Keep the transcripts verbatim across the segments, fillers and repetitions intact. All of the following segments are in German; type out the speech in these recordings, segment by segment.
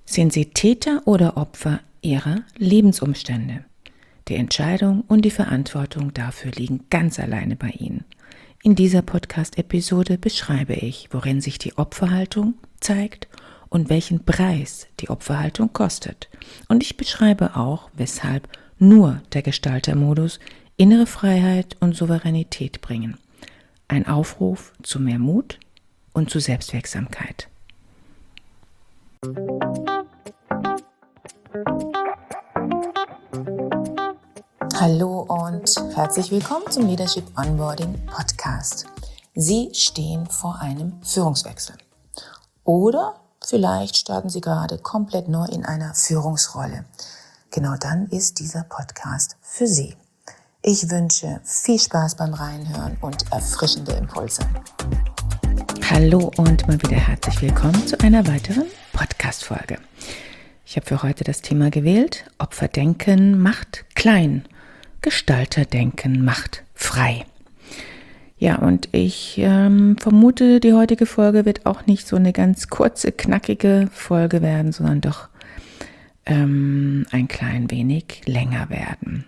Sind Sie Täter oder Opfer Ihrer Lebensumstände? Die Entscheidung und die Verantwortung dafür liegen ganz alleine bei Ihnen. In dieser Podcast-Episode beschreibe ich, worin sich die Opferhaltung zeigt und welchen Preis die Opferhaltung kostet. Und ich beschreibe auch, weshalb nur der Gestaltermodus innere Freiheit und Souveränität bringen. Ein Aufruf zu mehr Mut und zu Selbstwirksamkeit. Hallo und herzlich willkommen zum Leadership Onboarding Podcast. Sie stehen vor einem Führungswechsel. Oder vielleicht starten Sie gerade komplett neu in einer Führungsrolle. Genau dann ist dieser Podcast für Sie. Ich wünsche viel Spaß beim Reinhören und erfrischende Impulse. Hallo und mal wieder herzlich willkommen zu einer weiteren Podcast-Folge. Ich habe für heute das Thema gewählt: Opferdenken macht klein, Gestalterdenken macht frei. Ja, und ich ähm, vermute, die heutige Folge wird auch nicht so eine ganz kurze, knackige Folge werden, sondern doch ähm, ein klein wenig länger werden.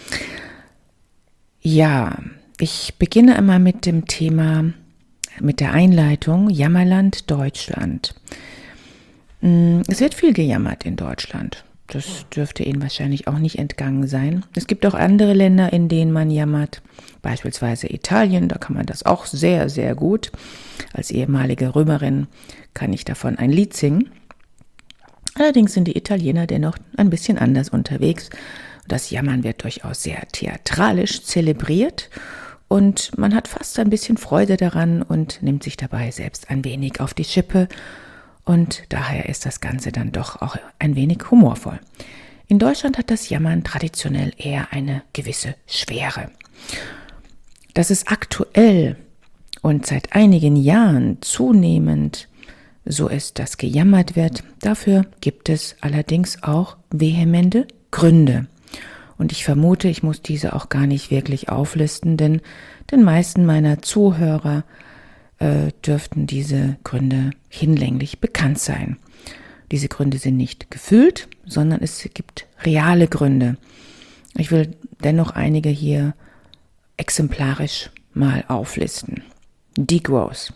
Ja, ich beginne einmal mit dem Thema, mit der Einleitung Jammerland Deutschland. Es wird viel gejammert in Deutschland. Das dürfte Ihnen wahrscheinlich auch nicht entgangen sein. Es gibt auch andere Länder, in denen man jammert, beispielsweise Italien, da kann man das auch sehr, sehr gut. Als ehemalige Römerin kann ich davon ein Lied singen. Allerdings sind die Italiener dennoch ein bisschen anders unterwegs. Das Jammern wird durchaus sehr theatralisch zelebriert und man hat fast ein bisschen Freude daran und nimmt sich dabei selbst ein wenig auf die Schippe. Und daher ist das Ganze dann doch auch ein wenig humorvoll. In Deutschland hat das Jammern traditionell eher eine gewisse Schwere. Dass es aktuell und seit einigen Jahren zunehmend so ist, dass gejammert wird, dafür gibt es allerdings auch vehemente Gründe. Und ich vermute, ich muss diese auch gar nicht wirklich auflisten, denn den meisten meiner Zuhörer dürften diese Gründe hinlänglich bekannt sein. Diese Gründe sind nicht gefühlt, sondern es gibt reale Gründe. Ich will dennoch einige hier exemplarisch mal auflisten. Degrowth,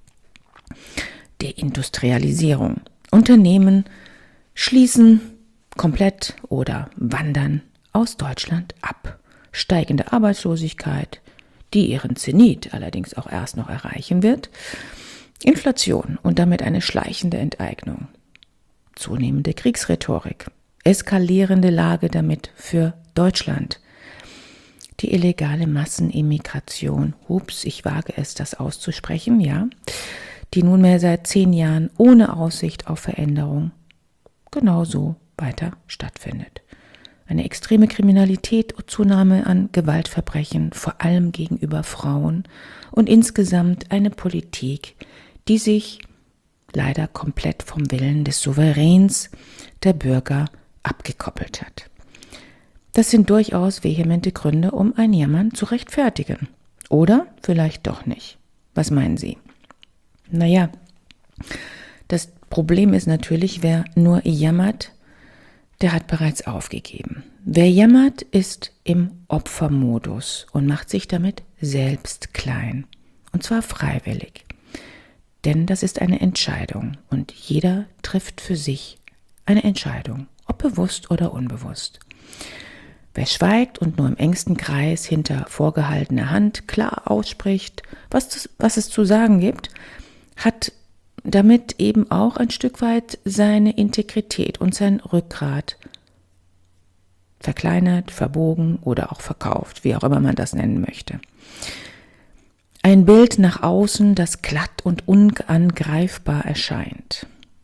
Deindustrialisierung. Unternehmen schließen komplett oder wandern aus Deutschland ab. Steigende Arbeitslosigkeit, die ihren Zenit allerdings auch erst noch erreichen wird. Inflation und damit eine schleichende Enteignung. Zunehmende Kriegsrhetorik. Eskalierende Lage damit für Deutschland. Die illegale Massenimmigration, ups, ich wage es, das auszusprechen, ja, die nunmehr seit zehn Jahren ohne Aussicht auf Veränderung genauso weiter stattfindet. Eine extreme Kriminalität und Zunahme an Gewaltverbrechen, vor allem gegenüber Frauen und insgesamt eine Politik, die sich leider komplett vom Willen des Souveräns der Bürger abgekoppelt hat. Das sind durchaus vehemente Gründe, um ein Jammern zu rechtfertigen. Oder vielleicht doch nicht. Was meinen Sie? Naja, das Problem ist natürlich, wer nur jammert, der hat bereits aufgegeben. Wer jammert, ist im Opfermodus und macht sich damit selbst klein. Und zwar freiwillig. Denn das ist eine Entscheidung und jeder trifft für sich eine Entscheidung, ob bewusst oder unbewusst. Wer schweigt und nur im engsten Kreis hinter vorgehaltener Hand klar ausspricht, was, was es zu sagen gibt, hat damit eben auch ein Stück weit seine Integrität und sein Rückgrat verkleinert, verbogen oder auch verkauft, wie auch immer man das nennen möchte. Ein Bild nach außen, das glatt und unangreifbar erscheint.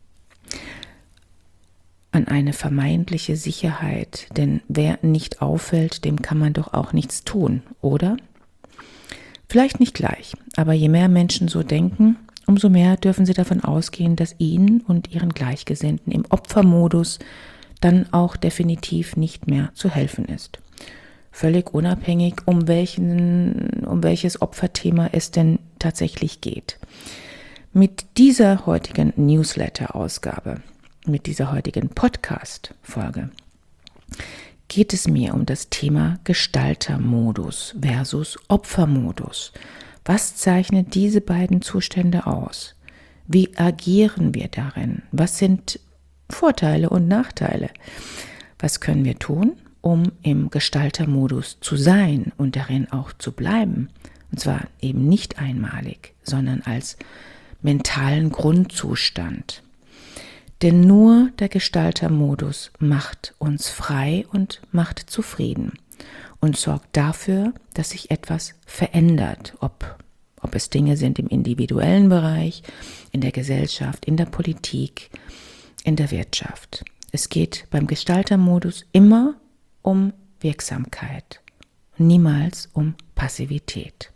An eine vermeintliche Sicherheit, denn wer nicht auffällt, dem kann man doch auch nichts tun, oder? Vielleicht nicht gleich, aber je mehr Menschen so denken, umso mehr dürfen Sie davon ausgehen, dass Ihnen und Ihren Gleichgesinnten im Opfermodus dann auch definitiv nicht mehr zu helfen ist. Völlig unabhängig, um welchen, um welches Opferthema es denn tatsächlich geht. Mit dieser heutigen Newsletter-Ausgabe mit dieser heutigen Podcast-Folge geht es mir um das Thema Gestaltermodus versus Opfermodus. Was zeichnet diese beiden Zustände aus? Wie agieren wir darin? Was sind Vorteile und Nachteile? Was können wir tun, um im Gestaltermodus zu sein und darin auch zu bleiben? Und zwar eben nicht einmalig, sondern als mentalen Grundzustand. Denn nur der Gestaltermodus macht uns frei und macht zufrieden und sorgt dafür, dass sich etwas verändert, ob, ob es Dinge sind im individuellen Bereich, in der Gesellschaft, in der Politik, in der Wirtschaft. Es geht beim Gestaltermodus immer um Wirksamkeit, niemals um Passivität.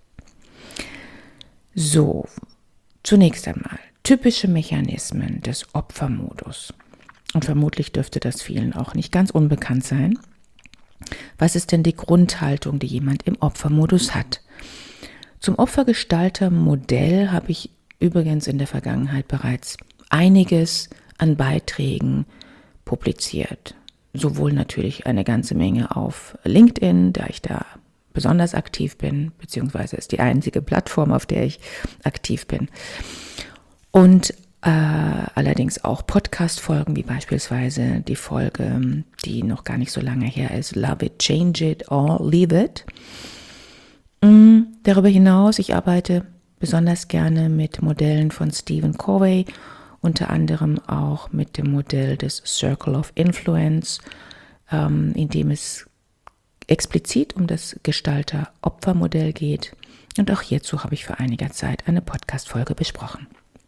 So, zunächst einmal typische Mechanismen des Opfermodus. Und vermutlich dürfte das vielen auch nicht ganz unbekannt sein. Was ist denn die Grundhaltung, die jemand im Opfermodus hat? Zum Opfergestaltermodell habe ich übrigens in der Vergangenheit bereits einiges an Beiträgen publiziert. Sowohl natürlich eine ganze Menge auf LinkedIn, da ich da besonders aktiv bin, beziehungsweise ist die einzige Plattform, auf der ich aktiv bin. Und äh, allerdings auch Podcast-Folgen, wie beispielsweise die Folge, die noch gar nicht so lange her ist, Love It, Change It or Leave It. Mm, darüber hinaus, ich arbeite besonders gerne mit Modellen von Stephen Covey, unter anderem auch mit dem Modell des Circle of Influence, ähm, in dem es explizit um das Gestalter-Opfer-Modell geht. Und auch hierzu habe ich vor einiger Zeit eine Podcast-Folge besprochen.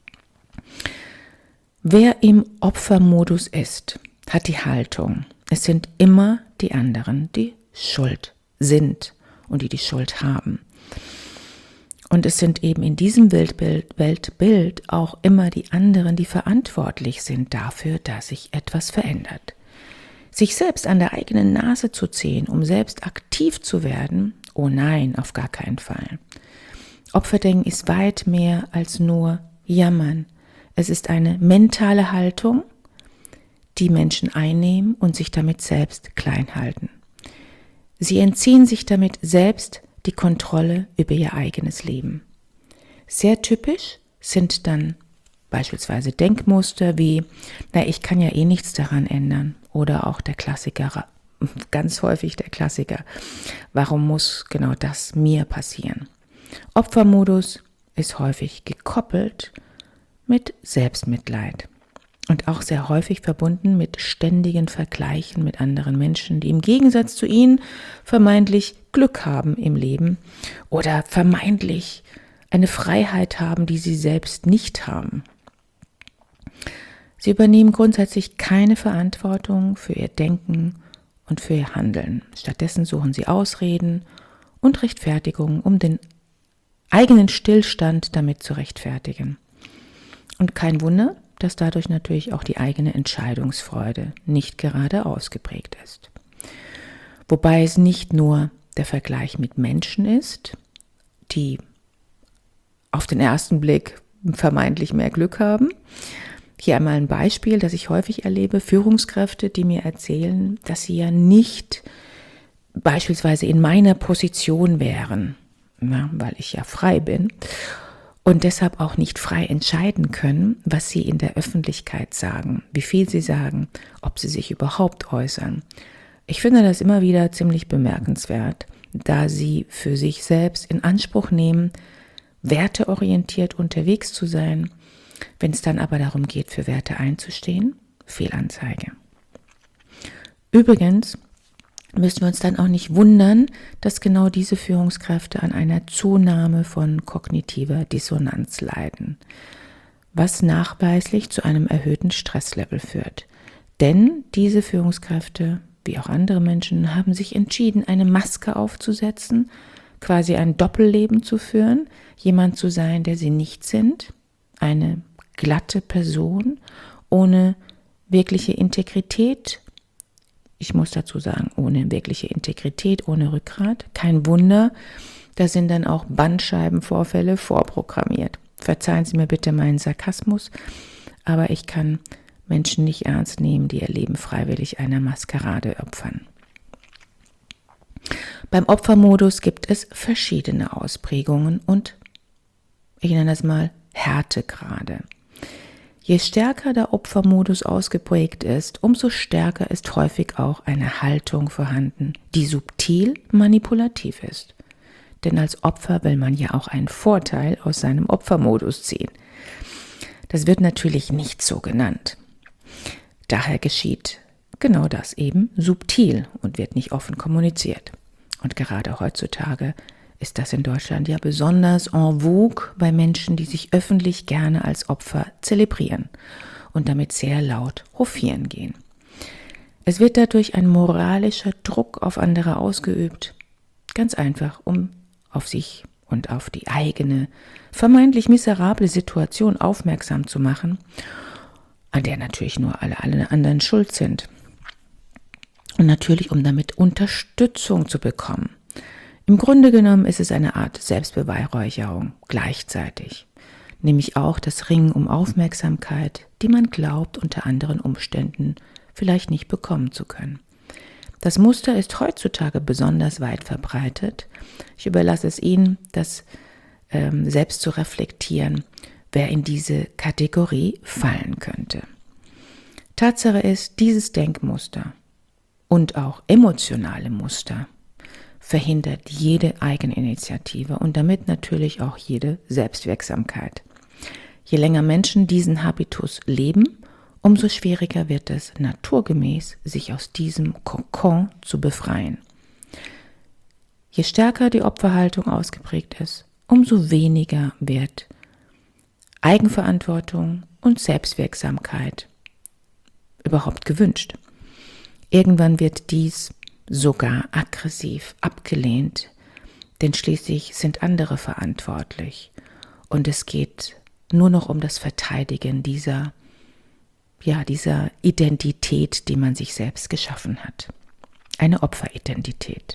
Wer im Opfermodus ist, hat die Haltung, es sind immer die anderen, die schuld sind und die die Schuld haben. Und es sind eben in diesem Weltbild, Weltbild auch immer die anderen, die verantwortlich sind dafür, dass sich etwas verändert. Sich selbst an der eigenen Nase zu ziehen, um selbst aktiv zu werden, oh nein, auf gar keinen Fall. Opferdenken ist weit mehr als nur Jammern. Es ist eine mentale Haltung, die Menschen einnehmen und sich damit selbst klein halten. Sie entziehen sich damit selbst die Kontrolle über ihr eigenes Leben. Sehr typisch sind dann beispielsweise Denkmuster wie, na, ich kann ja eh nichts daran ändern. Oder auch der Klassiker, ganz häufig der Klassiker, warum muss genau das mir passieren? Opfermodus ist häufig gekoppelt mit Selbstmitleid und auch sehr häufig verbunden mit ständigen Vergleichen mit anderen Menschen, die im Gegensatz zu ihnen vermeintlich Glück haben im Leben oder vermeintlich eine Freiheit haben, die sie selbst nicht haben. Sie übernehmen grundsätzlich keine Verantwortung für ihr Denken und für ihr Handeln. Stattdessen suchen sie Ausreden und Rechtfertigungen, um den eigenen Stillstand damit zu rechtfertigen. Und kein Wunder, dass dadurch natürlich auch die eigene Entscheidungsfreude nicht gerade ausgeprägt ist. Wobei es nicht nur der Vergleich mit Menschen ist, die auf den ersten Blick vermeintlich mehr Glück haben. Hier einmal ein Beispiel, das ich häufig erlebe, Führungskräfte, die mir erzählen, dass sie ja nicht beispielsweise in meiner Position wären, ja, weil ich ja frei bin und deshalb auch nicht frei entscheiden können, was sie in der Öffentlichkeit sagen, wie viel sie sagen, ob sie sich überhaupt äußern. Ich finde das immer wieder ziemlich bemerkenswert, da sie für sich selbst in Anspruch nehmen, werteorientiert unterwegs zu sein. Wenn es dann aber darum geht, für Werte einzustehen, Fehlanzeige. Übrigens müssen wir uns dann auch nicht wundern, dass genau diese Führungskräfte an einer Zunahme von kognitiver Dissonanz leiden, was nachweislich zu einem erhöhten Stresslevel führt. Denn diese Führungskräfte, wie auch andere Menschen, haben sich entschieden, eine Maske aufzusetzen, quasi ein Doppelleben zu führen, jemand zu sein, der sie nicht sind, eine glatte Person ohne wirkliche Integrität. Ich muss dazu sagen, ohne wirkliche Integrität, ohne Rückgrat. Kein Wunder, da sind dann auch Bandscheibenvorfälle vorprogrammiert. Verzeihen Sie mir bitte meinen Sarkasmus, aber ich kann Menschen nicht ernst nehmen, die ihr Leben freiwillig einer Maskerade opfern. Beim Opfermodus gibt es verschiedene Ausprägungen und ich nenne das mal Härtegrade. Je stärker der Opfermodus ausgeprägt ist, umso stärker ist häufig auch eine Haltung vorhanden, die subtil manipulativ ist. Denn als Opfer will man ja auch einen Vorteil aus seinem Opfermodus ziehen. Das wird natürlich nicht so genannt. Daher geschieht genau das eben subtil und wird nicht offen kommuniziert. Und gerade heutzutage ist das in Deutschland ja besonders en vogue bei Menschen, die sich öffentlich gerne als Opfer zelebrieren und damit sehr laut hofieren gehen. Es wird dadurch ein moralischer Druck auf andere ausgeübt, ganz einfach, um auf sich und auf die eigene, vermeintlich miserable Situation aufmerksam zu machen, an der natürlich nur alle, alle anderen schuld sind. Und natürlich, um damit Unterstützung zu bekommen. Im Grunde genommen ist es eine Art Selbstbeweihräucherung gleichzeitig, nämlich auch das Ringen um Aufmerksamkeit, die man glaubt, unter anderen Umständen vielleicht nicht bekommen zu können. Das Muster ist heutzutage besonders weit verbreitet. Ich überlasse es Ihnen, das ähm, selbst zu reflektieren, wer in diese Kategorie fallen könnte. Tatsache ist, dieses Denkmuster und auch emotionale Muster verhindert jede Eigeninitiative und damit natürlich auch jede Selbstwirksamkeit. Je länger Menschen diesen Habitus leben, umso schwieriger wird es naturgemäß, sich aus diesem Kokon zu befreien. Je stärker die Opferhaltung ausgeprägt ist, umso weniger wird Eigenverantwortung und Selbstwirksamkeit überhaupt gewünscht. Irgendwann wird dies sogar aggressiv abgelehnt, denn schließlich sind andere verantwortlich und es geht nur noch um das Verteidigen dieser, ja, dieser Identität, die man sich selbst geschaffen hat. Eine Opferidentität.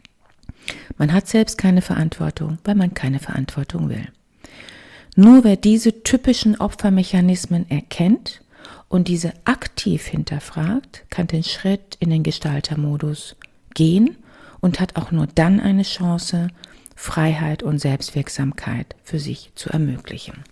Man hat selbst keine Verantwortung, weil man keine Verantwortung will. Nur wer diese typischen Opfermechanismen erkennt und diese aktiv hinterfragt, kann den Schritt in den Gestaltermodus gehen und hat auch nur dann eine Chance, Freiheit und Selbstwirksamkeit für sich zu ermöglichen.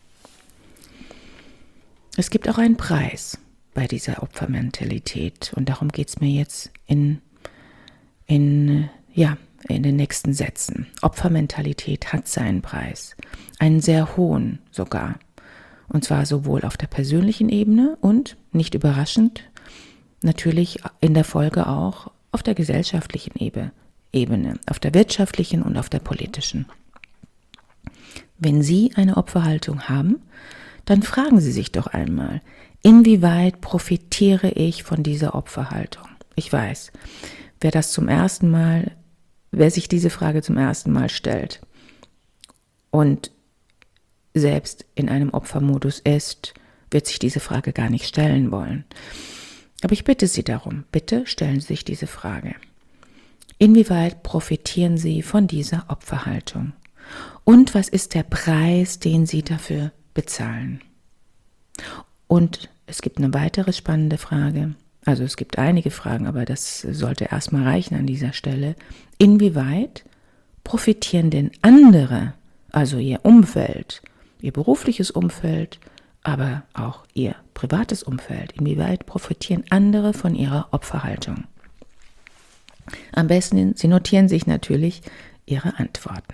Es gibt auch einen Preis bei dieser Opfermentalität und darum geht es mir jetzt in, in, ja, in den nächsten Sätzen. Opfermentalität hat seinen Preis, einen sehr hohen sogar. Und zwar sowohl auf der persönlichen Ebene und, nicht überraschend, natürlich in der Folge auch auf der gesellschaftlichen Ebene, auf der wirtschaftlichen und auf der politischen. Wenn Sie eine Opferhaltung haben, dann fragen Sie sich doch einmal, inwieweit profitiere ich von dieser Opferhaltung? Ich weiß, wer das zum ersten Mal, wer sich diese Frage zum ersten Mal stellt und selbst in einem Opfermodus ist, wird sich diese Frage gar nicht stellen wollen. Aber ich bitte Sie darum, bitte stellen Sie sich diese Frage. Inwieweit profitieren Sie von dieser Opferhaltung? Und was ist der Preis, den Sie dafür bezahlen? Und es gibt eine weitere spannende Frage, also es gibt einige Fragen, aber das sollte erstmal reichen an dieser Stelle. Inwieweit profitieren denn andere, also Ihr Umfeld, Ihr berufliches Umfeld, aber auch Ihr privates Umfeld, inwieweit profitieren andere von Ihrer Opferhaltung? Am besten, Sie notieren sich natürlich Ihre Antworten.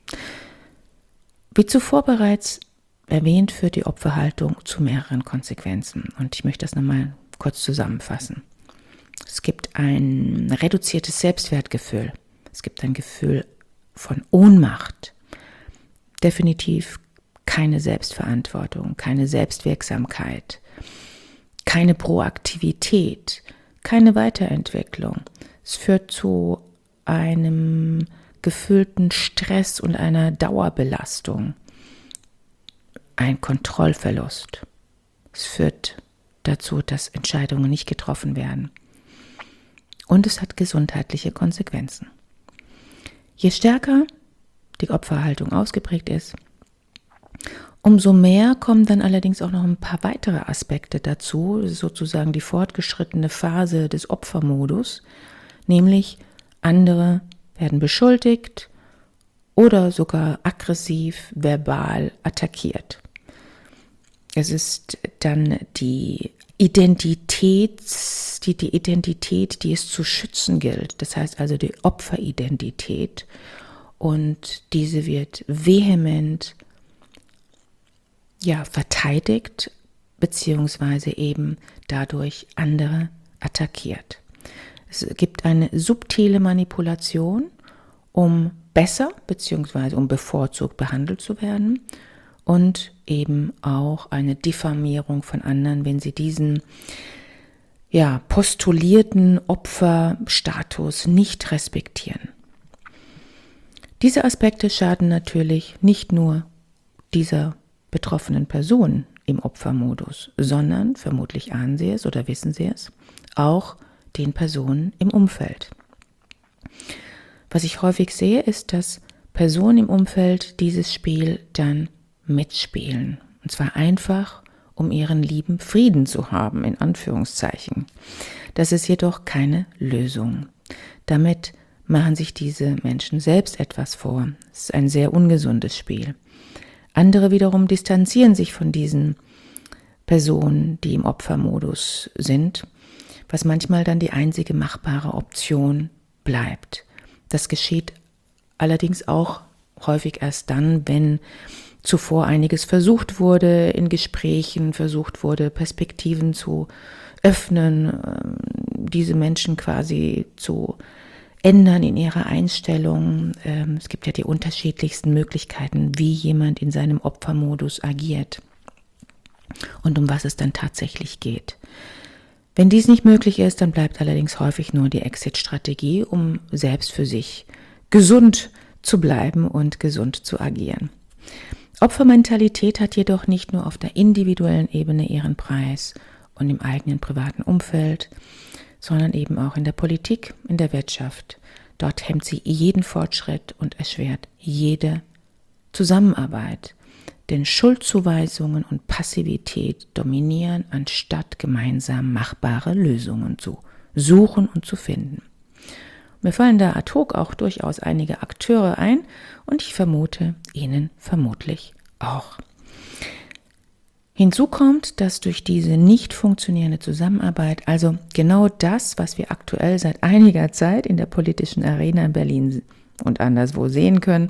Wie zuvor bereits erwähnt, führt die Opferhaltung zu mehreren Konsequenzen. Und ich möchte das nochmal kurz zusammenfassen. Es gibt ein reduziertes Selbstwertgefühl. Es gibt ein Gefühl von Ohnmacht. Definitiv keine Selbstverantwortung, keine Selbstwirksamkeit, keine Proaktivität, keine Weiterentwicklung. Es führt zu einem gefühlten Stress und einer Dauerbelastung. Ein Kontrollverlust. Es führt dazu, dass Entscheidungen nicht getroffen werden. Und es hat gesundheitliche Konsequenzen. Je stärker die Opferhaltung ausgeprägt ist, Umso mehr kommen dann allerdings auch noch ein paar weitere Aspekte dazu, sozusagen die fortgeschrittene Phase des Opfermodus, nämlich andere werden beschuldigt oder sogar aggressiv, verbal attackiert. Es ist dann die Identität, die, die Identität, die es zu schützen gilt, das heißt also die Opferidentität, und diese wird vehement ja, verteidigt, beziehungsweise eben dadurch andere attackiert. Es gibt eine subtile Manipulation, um besser beziehungsweise um bevorzugt behandelt zu werden, und eben auch eine Diffamierung von anderen, wenn sie diesen ja, postulierten Opferstatus nicht respektieren. Diese Aspekte schaden natürlich nicht nur dieser betroffenen Person im Opfermodus, sondern, vermutlich ahnen Sie es oder wissen Sie es, auch den Personen im Umfeld. Was ich häufig sehe, ist, dass Personen im Umfeld dieses Spiel dann mitspielen. Und zwar einfach, um ihren lieben Frieden zu haben, in Anführungszeichen. Das ist jedoch keine Lösung. Damit machen sich diese Menschen selbst etwas vor. Es ist ein sehr ungesundes Spiel. Andere wiederum distanzieren sich von diesen Personen, die im Opfermodus sind, was manchmal dann die einzige machbare Option bleibt. Das geschieht allerdings auch häufig erst dann, wenn zuvor einiges versucht wurde, in Gesprächen versucht wurde, Perspektiven zu öffnen, diese Menschen quasi zu ändern in ihrer Einstellung. Es gibt ja die unterschiedlichsten Möglichkeiten, wie jemand in seinem Opfermodus agiert und um was es dann tatsächlich geht. Wenn dies nicht möglich ist, dann bleibt allerdings häufig nur die Exit-Strategie, um selbst für sich gesund zu bleiben und gesund zu agieren. Opfermentalität hat jedoch nicht nur auf der individuellen Ebene ihren Preis und im eigenen privaten Umfeld, sondern eben auch in der Politik, in der Wirtschaft. Dort hemmt sie jeden Fortschritt und erschwert jede Zusammenarbeit. Denn Schuldzuweisungen und Passivität dominieren, anstatt gemeinsam machbare Lösungen zu suchen und zu finden. Mir fallen da ad hoc auch durchaus einige Akteure ein und ich vermute, Ihnen vermutlich auch. Hinzu kommt, dass durch diese nicht funktionierende Zusammenarbeit, also genau das, was wir aktuell seit einiger Zeit in der politischen Arena in Berlin und anderswo sehen können,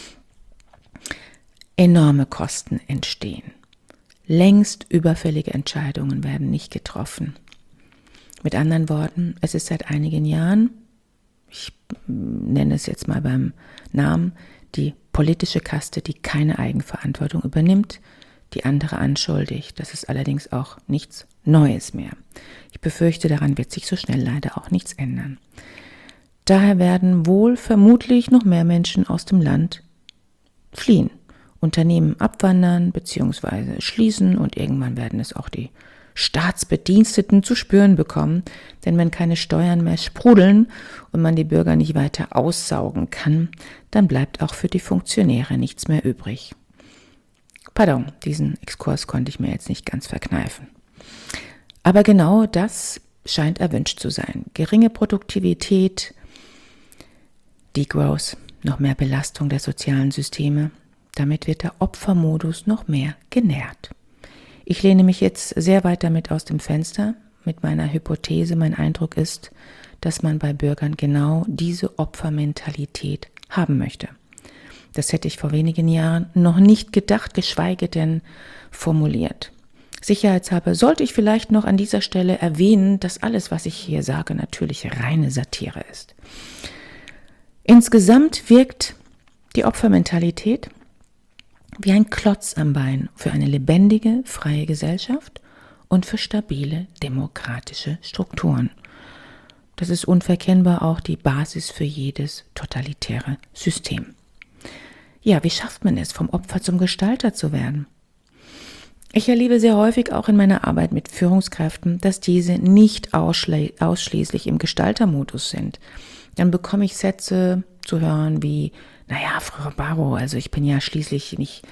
enorme Kosten entstehen. Längst überfällige Entscheidungen werden nicht getroffen. Mit anderen Worten, es ist seit einigen Jahren, ich nenne es jetzt mal beim Namen, die politische Kaste, die keine Eigenverantwortung übernimmt, die andere anschuldigt. Das ist allerdings auch nichts Neues mehr. Ich befürchte, daran wird sich so schnell leider auch nichts ändern. Daher werden wohl vermutlich noch mehr Menschen aus dem Land fliehen, Unternehmen abwandern bzw. schließen und irgendwann werden es auch die Staatsbediensteten zu spüren bekommen, denn wenn keine Steuern mehr sprudeln und man die Bürger nicht weiter aussaugen kann, dann bleibt auch für die Funktionäre nichts mehr übrig. Pardon, diesen Exkurs konnte ich mir jetzt nicht ganz verkneifen. Aber genau das scheint erwünscht zu sein. Geringe Produktivität, Degrowth, noch mehr Belastung der sozialen Systeme. Damit wird der Opfermodus noch mehr genährt. Ich lehne mich jetzt sehr weit damit aus dem Fenster mit meiner Hypothese. Mein Eindruck ist, dass man bei Bürgern genau diese Opfermentalität haben möchte. Das hätte ich vor wenigen Jahren noch nicht gedacht, geschweige denn formuliert. Sicherheitshalber sollte ich vielleicht noch an dieser Stelle erwähnen, dass alles, was ich hier sage, natürlich reine Satire ist. Insgesamt wirkt die Opfermentalität wie ein Klotz am Bein für eine lebendige, freie Gesellschaft und für stabile, demokratische Strukturen. Das ist unverkennbar auch die Basis für jedes totalitäre System. Ja, wie schafft man es, vom Opfer zum Gestalter zu werden? Ich erlebe sehr häufig auch in meiner Arbeit mit Führungskräften, dass diese nicht ausschli- ausschließlich im Gestaltermodus sind. Dann bekomme ich Sätze zu hören wie, naja, Frau Barrow, also ich bin ja schließlich nicht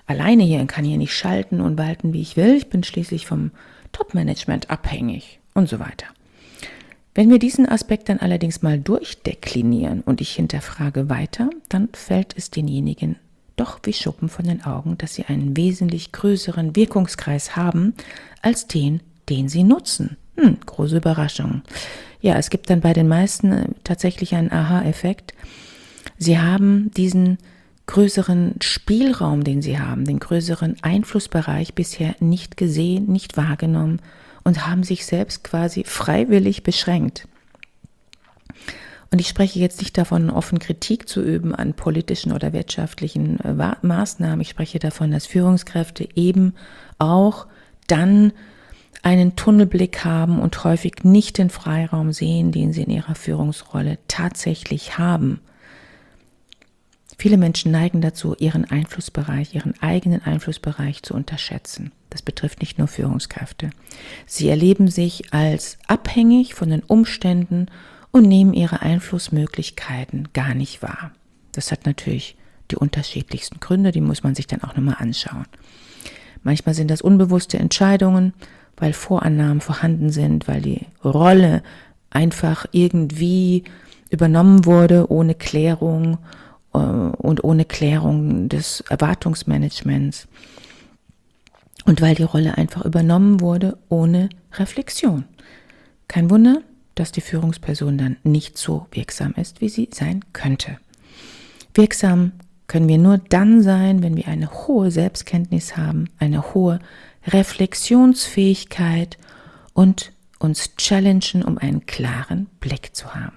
alleine hier und kann hier nicht schalten und walten, wie ich will. Ich bin schließlich vom Top-Management abhängig und so weiter. Wenn wir diesen Aspekt dann allerdings mal durchdeklinieren und ich hinterfrage weiter, dann fällt es denjenigen doch wie Schuppen von den Augen, dass sie einen wesentlich größeren Wirkungskreis haben als den, den sie nutzen. Hm, große Überraschung. Ja, es gibt dann bei den meisten tatsächlich einen Aha-Effekt. Sie haben diesen größeren Spielraum, den sie haben, den größeren Einflussbereich bisher nicht gesehen, nicht wahrgenommen und haben sich selbst quasi freiwillig beschränkt. Und ich spreche jetzt nicht davon, offen Kritik zu üben an politischen oder wirtschaftlichen äh, Maßnahmen. Ich spreche davon, dass Führungskräfte eben auch dann einen Tunnelblick haben und häufig nicht den Freiraum sehen, den sie in ihrer Führungsrolle tatsächlich haben. Viele Menschen neigen dazu, ihren Einflussbereich, ihren eigenen Einflussbereich zu unterschätzen. Das betrifft nicht nur Führungskräfte. Sie erleben sich als abhängig von den Umständen und nehmen ihre Einflussmöglichkeiten gar nicht wahr. Das hat natürlich die unterschiedlichsten Gründe, die muss man sich dann auch nochmal anschauen. Manchmal sind das unbewusste Entscheidungen, weil Vorannahmen vorhanden sind, weil die Rolle einfach irgendwie übernommen wurde, ohne Klärung äh, und ohne Klärung des Erwartungsmanagements. Und weil die Rolle einfach übernommen wurde, ohne Reflexion. Kein Wunder, dass die Führungsperson dann nicht so wirksam ist, wie sie sein könnte. Wirksam können wir nur dann sein, wenn wir eine hohe Selbstkenntnis haben, eine hohe Reflexionsfähigkeit und uns challengen, um einen klaren Blick zu haben.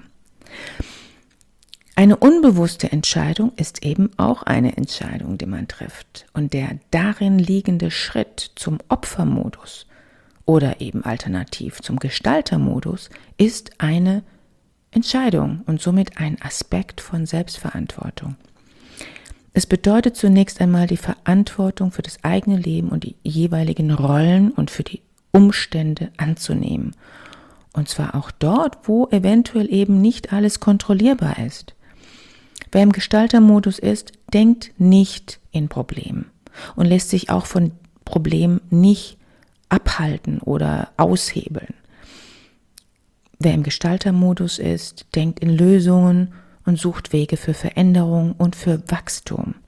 Eine unbewusste Entscheidung ist eben auch eine Entscheidung, die man trifft. Und der darin liegende Schritt zum Opfermodus oder eben alternativ zum Gestaltermodus ist eine Entscheidung und somit ein Aspekt von Selbstverantwortung. Es bedeutet zunächst einmal die Verantwortung für das eigene Leben und die jeweiligen Rollen und für die Umstände anzunehmen. Und zwar auch dort, wo eventuell eben nicht alles kontrollierbar ist. Wer im Gestaltermodus ist, denkt nicht in Problemen und lässt sich auch von Problemen nicht abhalten oder aushebeln. Wer im Gestaltermodus ist, denkt in Lösungen und sucht Wege für Veränderung und für Wachstum.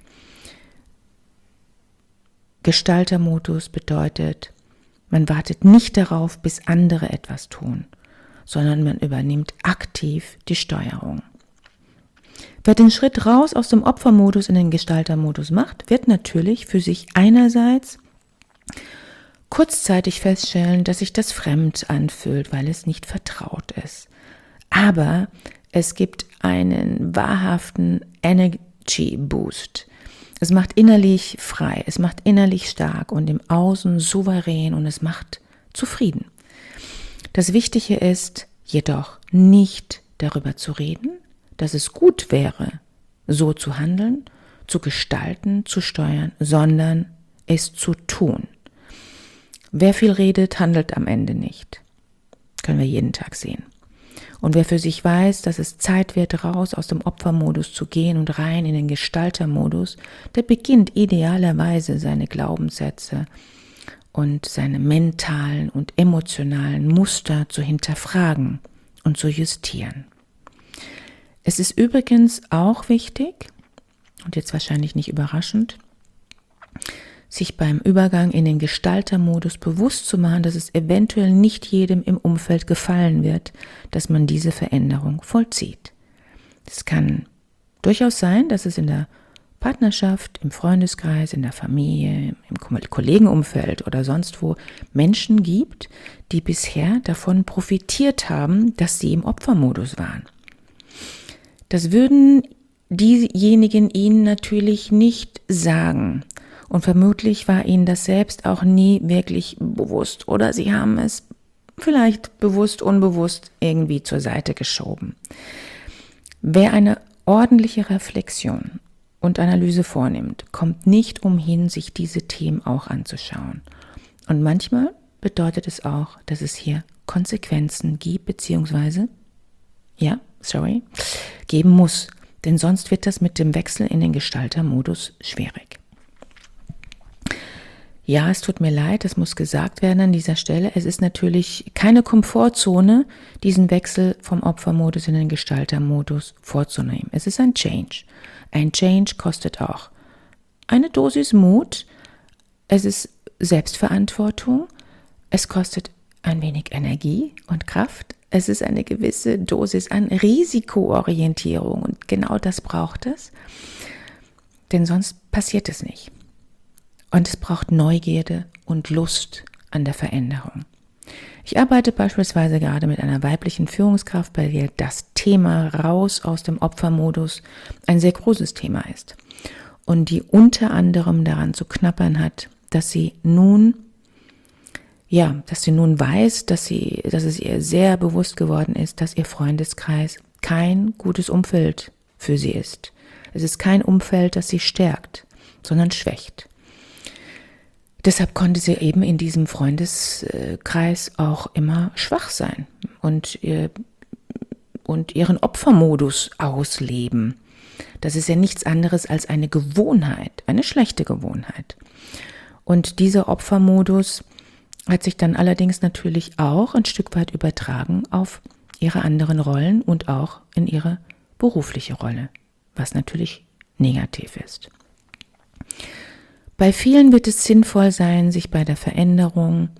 Gestaltermodus bedeutet, man wartet nicht darauf, bis andere etwas tun, sondern man übernimmt aktiv die Steuerung. Wer den Schritt raus aus dem Opfermodus in den Gestaltermodus macht, wird natürlich für sich einerseits kurzzeitig feststellen, dass sich das fremd anfühlt, weil es nicht vertraut ist. Aber es gibt einen wahrhaften Energy Boost. Es macht innerlich frei, es macht innerlich stark und im Außen souverän und es macht zufrieden. Das Wichtige ist jedoch nicht darüber zu reden, dass es gut wäre, so zu handeln, zu gestalten, zu steuern, sondern es zu tun. Wer viel redet, handelt am Ende nicht. Können wir jeden Tag sehen. Und wer für sich weiß, dass es Zeit wird, raus aus dem Opfermodus zu gehen und rein in den Gestaltermodus, der beginnt idealerweise seine Glaubenssätze und seine mentalen und emotionalen Muster zu hinterfragen und zu justieren. Es ist übrigens auch wichtig, und jetzt wahrscheinlich nicht überraschend, sich beim Übergang in den Gestaltermodus bewusst zu machen, dass es eventuell nicht jedem im Umfeld gefallen wird, dass man diese Veränderung vollzieht. Es kann durchaus sein, dass es in der Partnerschaft, im Freundeskreis, in der Familie, im Kollegenumfeld oder sonst wo Menschen gibt, die bisher davon profitiert haben, dass sie im Opfermodus waren. Das würden diejenigen ihnen natürlich nicht sagen. Und vermutlich war ihnen das selbst auch nie wirklich bewusst oder sie haben es vielleicht bewusst, unbewusst irgendwie zur Seite geschoben. Wer eine ordentliche Reflexion und Analyse vornimmt, kommt nicht umhin, sich diese Themen auch anzuschauen. Und manchmal bedeutet es auch, dass es hier Konsequenzen gibt, beziehungsweise, ja, sorry, geben muss. Denn sonst wird das mit dem Wechsel in den Gestaltermodus schwierig. Ja, es tut mir leid, das muss gesagt werden an dieser Stelle. Es ist natürlich keine Komfortzone, diesen Wechsel vom Opfermodus in den Gestaltermodus vorzunehmen. Es ist ein Change. Ein Change kostet auch eine Dosis Mut. Es ist Selbstverantwortung. Es kostet ein wenig Energie und Kraft. Es ist eine gewisse Dosis an Risikoorientierung und genau das braucht es. Denn sonst passiert es nicht. Und es braucht Neugierde und Lust an der Veränderung. Ich arbeite beispielsweise gerade mit einer weiblichen Führungskraft, bei der das Thema raus aus dem Opfermodus ein sehr großes Thema ist. Und die unter anderem daran zu knabbern hat, dass sie nun, ja, dass sie nun weiß, dass sie, dass es ihr sehr bewusst geworden ist, dass ihr Freundeskreis kein gutes Umfeld für sie ist. Es ist kein Umfeld, das sie stärkt, sondern schwächt. Deshalb konnte sie eben in diesem Freundeskreis auch immer schwach sein und, ihr, und ihren Opfermodus ausleben. Das ist ja nichts anderes als eine Gewohnheit, eine schlechte Gewohnheit. Und dieser Opfermodus hat sich dann allerdings natürlich auch ein Stück weit übertragen auf ihre anderen Rollen und auch in ihre berufliche Rolle, was natürlich negativ ist. Bei vielen wird es sinnvoll sein, sich bei der Veränderung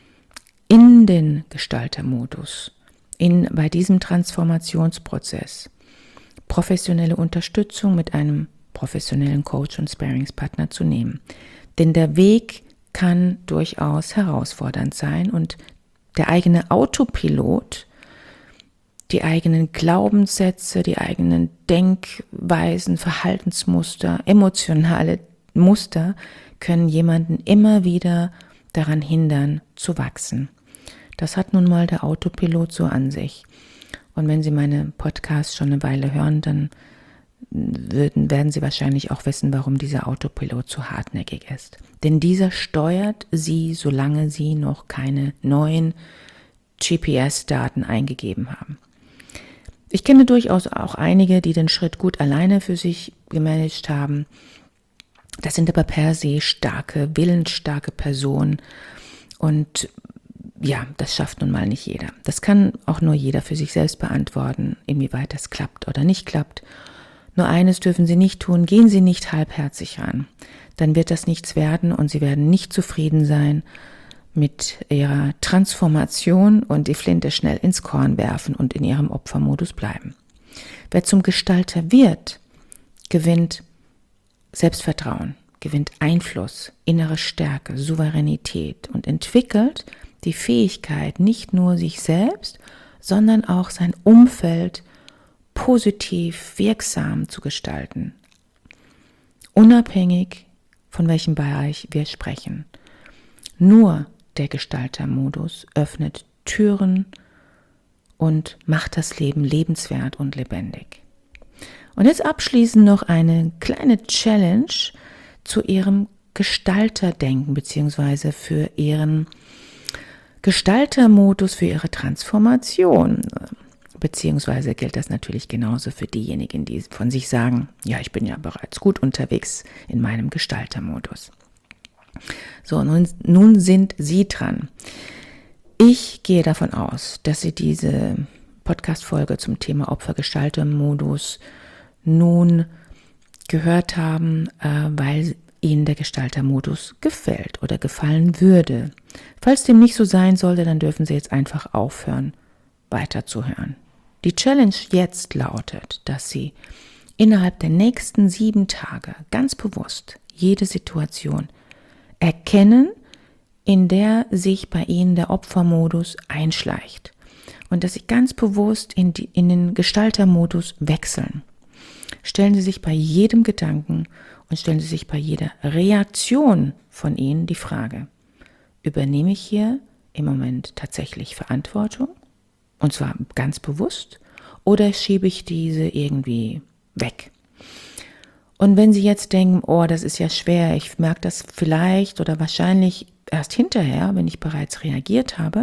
in den Gestaltermodus, in, bei diesem Transformationsprozess, professionelle Unterstützung mit einem professionellen Coach und Sparringspartner zu nehmen. Denn der Weg kann durchaus herausfordernd sein und der eigene Autopilot, die eigenen Glaubenssätze, die eigenen Denkweisen, Verhaltensmuster, emotionale Muster können jemanden immer wieder daran hindern, zu wachsen. Das hat nun mal der Autopilot so an sich. Und wenn Sie meine Podcasts schon eine Weile hören, dann würden, werden Sie wahrscheinlich auch wissen, warum dieser Autopilot so hartnäckig ist. Denn dieser steuert Sie, solange Sie noch keine neuen G P S-Daten eingegeben haben. Ich kenne durchaus auch einige, die den Schritt gut alleine für sich gemanagt haben. Das sind aber per se starke, willensstarke Personen und ja, das schafft nun mal nicht jeder. Das kann auch nur jeder für sich selbst beantworten, inwieweit das klappt oder nicht klappt. Nur eines dürfen Sie nicht tun, gehen Sie nicht halbherzig ran. Dann wird das nichts werden und Sie werden nicht zufrieden sein mit Ihrer Transformation und die Flinte schnell ins Korn werfen und in Ihrem Opfermodus bleiben. Wer zum Gestalter wird, gewinnt Selbstvertrauen, gewinnt Einfluss, innere Stärke, Souveränität und entwickelt die Fähigkeit, nicht nur sich selbst, sondern auch sein Umfeld positiv, wirksam zu gestalten. Unabhängig von welchem Bereich wir sprechen. Nur der Gestaltermodus öffnet Türen und macht das Leben lebenswert und lebendig. Und jetzt abschließend noch eine kleine Challenge zu Ihrem Gestalterdenken bzw. für Ihren Gestaltermodus, für Ihre Transformation. Beziehungsweise gilt das natürlich genauso für diejenigen, die von sich sagen, ja, ich bin ja bereits gut unterwegs in meinem Gestaltermodus. So, nun, nun sind Sie dran. Ich gehe davon aus, dass Sie diese Podcast-Folge zum Thema Opfer-Gestalter-Modus nun gehört haben, äh, weil Ihnen der Gestaltermodus gefällt oder gefallen würde. Falls dem nicht so sein sollte, dann dürfen Sie jetzt einfach aufhören, weiterzuhören. Die Challenge jetzt lautet, dass Sie innerhalb der nächsten sieben Tage ganz bewusst jede Situation erkennen, in der sich bei Ihnen der Opfermodus einschleicht und dass Sie ganz bewusst in, die, in den Gestaltermodus wechseln. Stellen Sie sich bei jedem Gedanken und stellen Sie sich bei jeder Reaktion von Ihnen die Frage, übernehme ich hier im Moment tatsächlich Verantwortung? Und zwar ganz bewusst? Oder schiebe ich diese irgendwie weg? Und wenn Sie jetzt denken, oh, das ist ja schwer, ich merke das vielleicht oder wahrscheinlich erst hinterher, wenn ich bereits reagiert habe,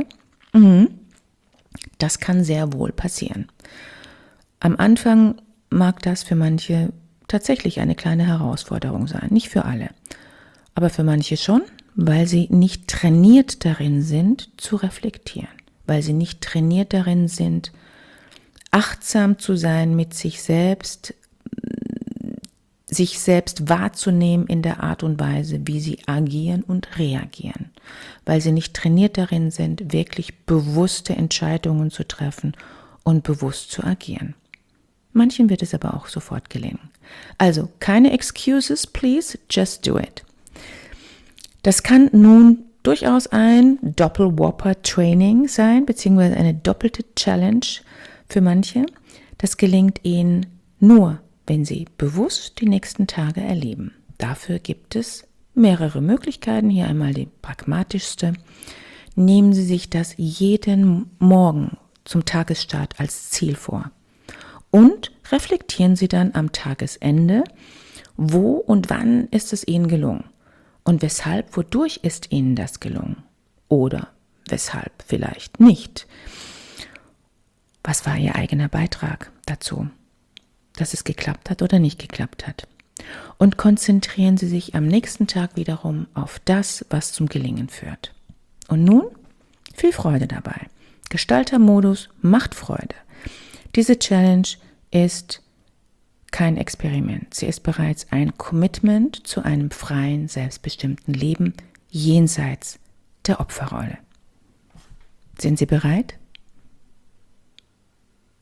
das kann sehr wohl passieren. Am Anfang mag das für manche tatsächlich eine kleine Herausforderung sein, nicht für alle, aber für manche schon, weil sie nicht trainiert darin sind, zu reflektieren, weil sie nicht trainiert darin sind, achtsam zu sein mit sich selbst, sich selbst wahrzunehmen in der Art und Weise, wie sie agieren und reagieren, weil sie nicht trainiert darin sind, wirklich bewusste Entscheidungen zu treffen und bewusst zu agieren. Manchen wird es aber auch sofort gelingen. Also keine excuses, please, just do it. Das kann nun durchaus ein Doppel-Whopper-Training sein, beziehungsweise eine doppelte Challenge für manche. Das gelingt ihnen nur, wenn sie bewusst die nächsten Tage erleben. Dafür gibt es mehrere Möglichkeiten. Hier einmal die pragmatischste. Nehmen Sie sich das jeden Morgen zum Tagesstart als Ziel vor. Und reflektieren Sie dann am Tagesende, wo und wann ist es Ihnen gelungen und weshalb, wodurch ist Ihnen das gelungen oder weshalb vielleicht nicht. Was war Ihr eigener Beitrag dazu, dass es geklappt hat oder nicht geklappt hat? Und konzentrieren Sie sich am nächsten Tag wiederum auf das, was zum Gelingen führt. Und nun viel Freude dabei. Gestaltermodus macht Freude. Diese Challenge ist kein Experiment. Sie ist bereits ein Commitment zu einem freien, selbstbestimmten Leben jenseits der Opferrolle. Sind Sie bereit?